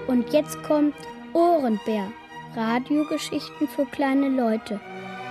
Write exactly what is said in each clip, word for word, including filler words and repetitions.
Und jetzt kommt Ohrenbär. Radiogeschichten für kleine Leute.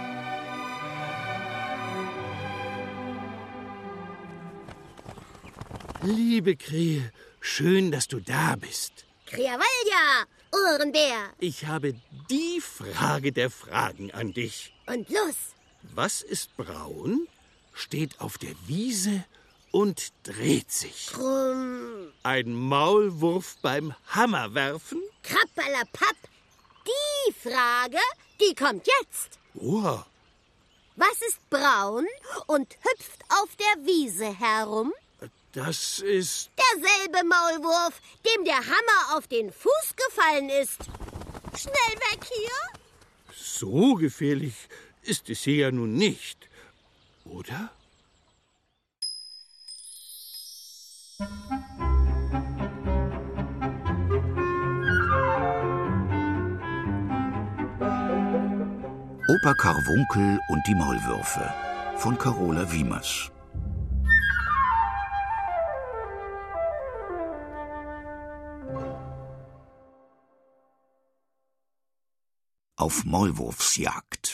Liebe Krähe, schön, dass du da bist. Krähenwalja, Ohrenbär. Ich habe die Frage der Fragen an dich. Und los. Was ist braun, steht auf der Wiese und dreht sich? Krumm. Ein Maulwurf beim Hammerwerfen? Krappalapapp. Die Frage, die kommt jetzt. Oh. Was ist braun und hüpft auf der Wiese herum? Das ist... derselbe Maulwurf, dem der Hammer auf den Fuß gefallen ist. Schnell weg hier! So gefährlich ist es hier ja nun nicht, oder? Opa Karwunkel und die Maulwürfe von Carola Wiemers. Auf Maulwurfsjagd.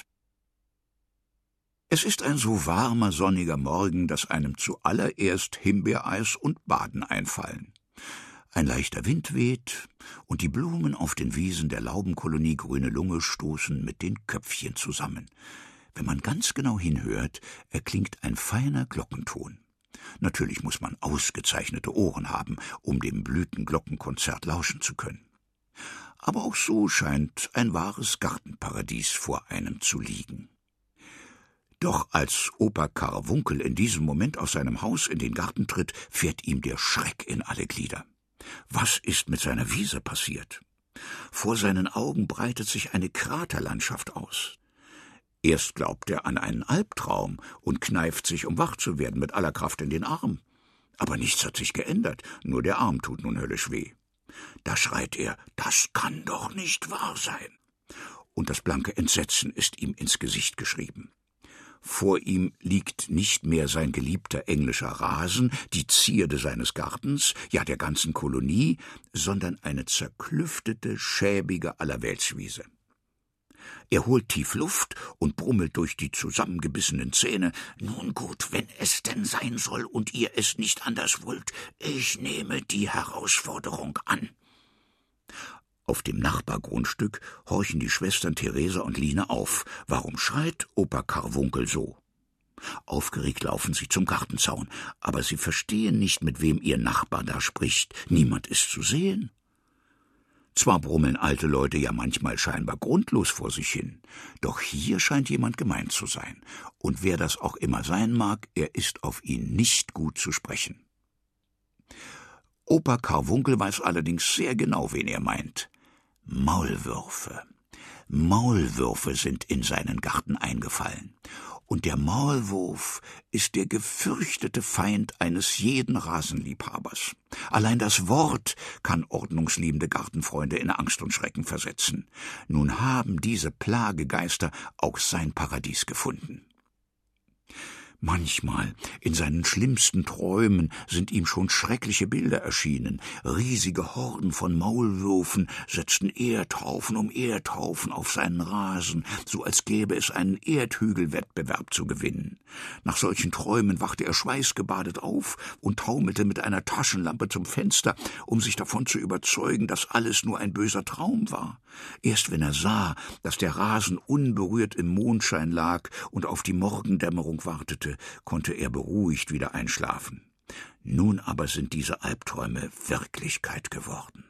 Es ist ein so warmer, sonniger Morgen, dass einem zuallererst Himbeereis und Baden einfallen. Ein leichter Wind weht, und die Blumen auf den Wiesen der Laubenkolonie Grüne Lunge stoßen mit den Köpfchen zusammen. Wenn man ganz genau hinhört, erklingt ein feiner Glockenton. Natürlich muss man ausgezeichnete Ohren haben, um dem Blütenglockenkonzert lauschen zu können. Aber auch so scheint ein wahres Gartenparadies vor einem zu liegen. Doch als Opa Karwunkel in diesem Moment aus seinem Haus in den Garten tritt, fährt ihm der Schreck in alle Glieder. Was ist mit seiner Wiese passiert? Vor seinen Augen breitet sich eine Kraterlandschaft aus. Erst glaubt er an einen Albtraum und kneift sich, um wach zu werden, mit aller Kraft in den Arm. Aber nichts hat sich geändert, nur der Arm tut nun höllisch weh. Da schreit er, das kann doch nicht wahr sein. Und das blanke Entsetzen ist ihm ins Gesicht geschrieben. Vor ihm liegt nicht mehr sein geliebter englischer Rasen, die Zierde seines Gartens, ja der ganzen Kolonie, sondern eine zerklüftete, schäbige Allerweltswiese. Er holt tief Luft und brummelt durch die zusammengebissenen Zähne. Nun gut, wenn es denn sein soll und ihr es nicht anders wollt, ich nehme die Herausforderung an. Auf dem Nachbargrundstück horchen die Schwestern Theresa und Line auf. Warum schreit Opa Karwunkel so? Aufgeregt laufen sie zum Gartenzaun, aber sie verstehen nicht, mit wem ihr Nachbar da spricht. Niemand ist zu sehen. Zwar brummeln alte Leute ja manchmal scheinbar grundlos vor sich hin, doch hier scheint jemand gemeint zu sein. Und wer das auch immer sein mag, er ist auf ihn nicht gut zu sprechen. Opa Karwunkel weiß allerdings sehr genau, wen er meint. Maulwürfe. Maulwürfe sind in seinen Garten eingefallen. Und der Maulwurf ist der gefürchtete Feind eines jeden Rasenliebhabers. Allein das Wort kann ordnungsliebende Gartenfreunde in Angst und Schrecken versetzen. Nun haben diese Plagegeister auch sein Paradies gefunden. Manchmal, in seinen schlimmsten Träumen, sind ihm schon schreckliche Bilder erschienen. Riesige Horden von Maulwürfen setzten Erdhaufen um Erdhaufen auf seinen Rasen, so als gäbe es einen Erdhügelwettbewerb zu gewinnen. Nach solchen Träumen wachte er schweißgebadet auf und taumelte mit einer Taschenlampe zum Fenster, um sich davon zu überzeugen, dass alles nur ein böser Traum war. Erst wenn er sah, dass der Rasen unberührt im Mondschein lag und auf die Morgendämmerung wartete, konnte er beruhigt wieder einschlafen. Nun aber sind diese Albträume Wirklichkeit geworden.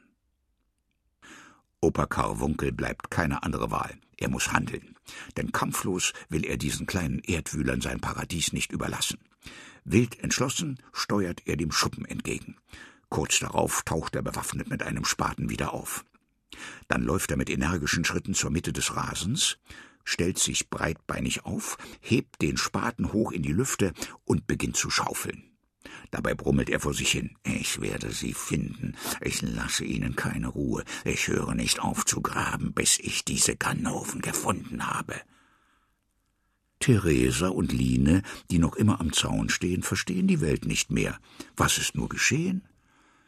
Opa Karwunkel bleibt keine andere Wahl. Er muss handeln, denn kampflos will er diesen kleinen Erdwühlern sein Paradies nicht überlassen. Wild entschlossen steuert er dem Schuppen entgegen. Kurz darauf taucht er bewaffnet mit einem Spaten wieder auf. Dann läuft er mit energischen Schritten zur Mitte des Rasens, stellt sich breitbeinig auf, hebt den Spaten hoch in die Lüfte und beginnt zu schaufeln. Dabei brummelt er vor sich hin. Ich werde sie finden. Ich lasse ihnen keine Ruhe. Ich höre nicht auf zu graben, bis ich diese Ganoven gefunden habe. Theresa und Line, die noch immer am Zaun stehen, verstehen die Welt nicht mehr. Was ist nur geschehen?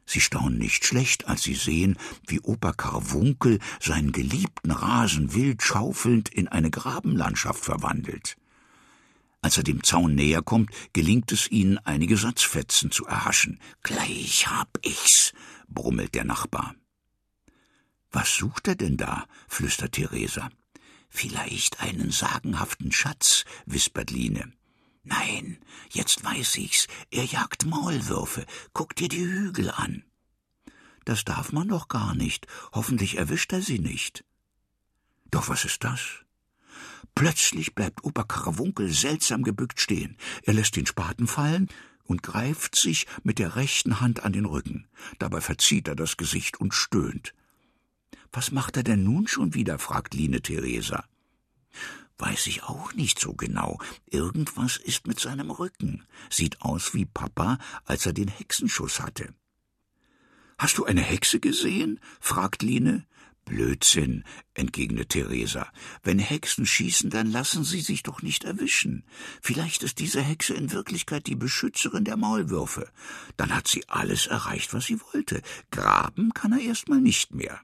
Sie staunen nicht schlecht, als sie sehen, wie Opa Karwunkel seinen geliebten Rasen wild schaufelnd in eine Grabenlandschaft verwandelt. Als er dem Zaun näher kommt, gelingt es ihnen, einige Satzfetzen zu erhaschen. »Gleich hab ich's«, brummelt der Nachbar. »Was sucht er denn da?« flüstert Theresa. »Vielleicht einen sagenhaften Schatz«, wispert Line. »Nein, jetzt weiß ich's. Er jagt Maulwürfe. Guck dir die Hügel an.« »Das darf man doch gar nicht. Hoffentlich erwischt er sie nicht.« »Doch was ist das?« Plötzlich bleibt Opa Karwunkel seltsam gebückt stehen. Er lässt den Spaten fallen und greift sich mit der rechten Hand an den Rücken. Dabei verzieht er das Gesicht und stöhnt. »Was macht er denn nun schon wieder?« fragt Line Theresa. »Weiß ich auch nicht so genau. Irgendwas ist mit seinem Rücken. Sieht aus wie Papa, als er den Hexenschuss hatte.« »Hast du eine Hexe gesehen?« fragt Line. »Blödsinn«, entgegnet Theresa. »Wenn Hexen schießen, dann lassen sie sich doch nicht erwischen. Vielleicht ist diese Hexe in Wirklichkeit die Beschützerin der Maulwürfe. Dann hat sie alles erreicht, was sie wollte. Graben kann er erst mal nicht mehr.«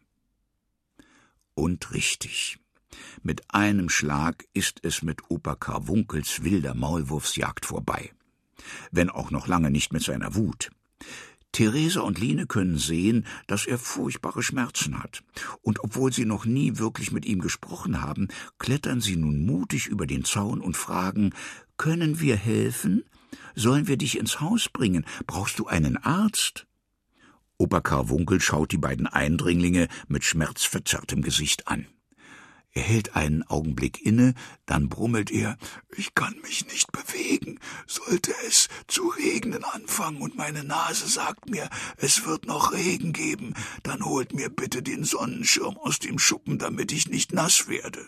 Und richtig. Mit einem Schlag ist es mit Opa Karwunkels wilder Maulwurfsjagd vorbei. Wenn auch noch lange nicht mit seiner Wut. Theresa und Line können sehen, dass er furchtbare Schmerzen hat. Und obwohl sie noch nie wirklich mit ihm gesprochen haben, klettern sie nun mutig über den Zaun und fragen, »Können wir helfen? Sollen wir dich ins Haus bringen? Brauchst du einen Arzt?« Opa Karwunkel schaut die beiden Eindringlinge mit schmerzverzerrtem Gesicht an. Er hält einen Augenblick inne, dann brummelt er, »Ich kann mich nicht bewegen. Sollte es zu regnen anfangen und meine Nase sagt mir, es wird noch Regen geben, dann holt mir bitte den Sonnenschirm aus dem Schuppen, damit ich nicht nass werde.«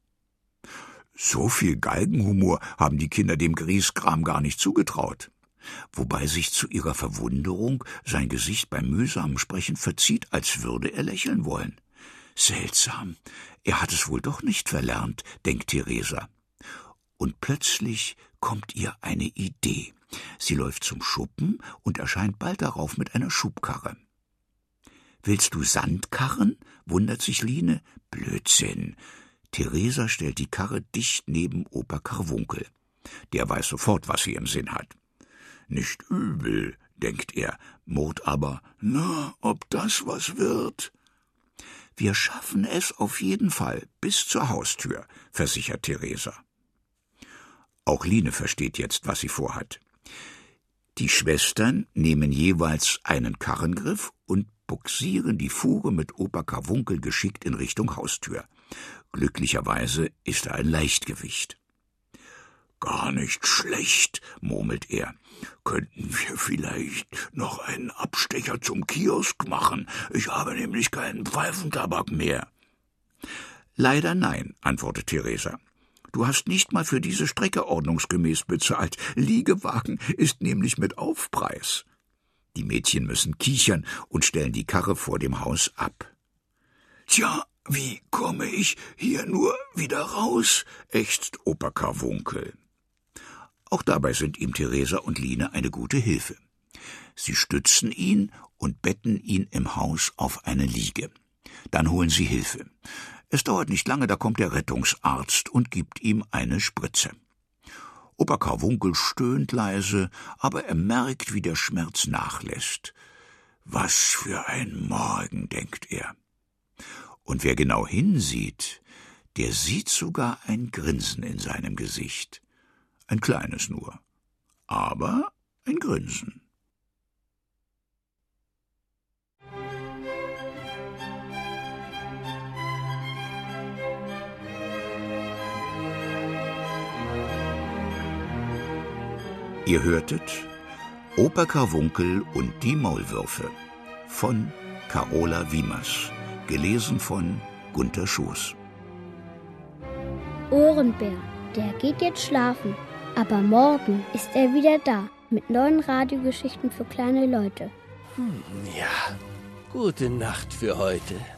So viel Galgenhumor haben die Kinder dem Grieskram gar nicht zugetraut. Wobei sich zu ihrer Verwunderung sein Gesicht beim mühsamen Sprechen verzieht, als würde er lächeln wollen. Seltsam, er hat es wohl doch nicht verlernt, denkt Theresa. Und plötzlich kommt ihr eine Idee. Sie läuft zum Schuppen und erscheint bald darauf mit einer Schubkarre. »Willst du Sand karren?« wundert sich Line. »Blödsinn!« Theresa stellt die Karre dicht neben Opa Karwunkel. Der weiß sofort, was sie im Sinn hat. »Nicht übel«, denkt er, murrt aber, »na, ob das was wird?« »Wir schaffen es auf jeden Fall bis zur Haustür«, versichert Theresa. Auch Line versteht jetzt, was sie vorhat. Die Schwestern nehmen jeweils einen Karrengriff und bugsieren die Fuhre mit Opa Karwunkel geschickt in Richtung Haustür. Glücklicherweise ist er ein Leichtgewicht. »Gar nicht schlecht«, murmelt er. »Könnten wir vielleicht noch einen Abstecher zum Kiosk machen? Ich habe nämlich keinen Pfeifentabak mehr.« »Leider nein«, antwortet Theresa. »Du hast nicht mal für diese Strecke ordnungsgemäß bezahlt. Liegewagen ist nämlich mit Aufpreis.« Die Mädchen müssen kichern und stellen die Karre vor dem Haus ab. »Tja, wie komme ich hier nur wieder raus?« ächzt Opa Karwunkel. Auch dabei sind ihm Theresa und Line eine gute Hilfe. Sie stützen ihn und betten ihn im Haus auf eine Liege. Dann holen sie Hilfe. Es dauert nicht lange, da kommt der Rettungsarzt und gibt ihm eine Spritze. Opa Karwunkel stöhnt leise, aber er merkt, wie der Schmerz nachlässt. »Was für ein Morgen«, denkt er. Und wer genau hinsieht, der sieht sogar ein Grinsen in seinem Gesicht. Ein kleines nur, aber ein Grinsen. Ihr hörtet Opa Karwunkel und die Maulwürfe von Carola Wiemers, gelesen von Gunter Schoß. Ohrenbär, der geht jetzt schlafen, aber morgen ist er wieder da mit neuen Radiogeschichten für kleine Leute. Hm, ja, gute Nacht für heute.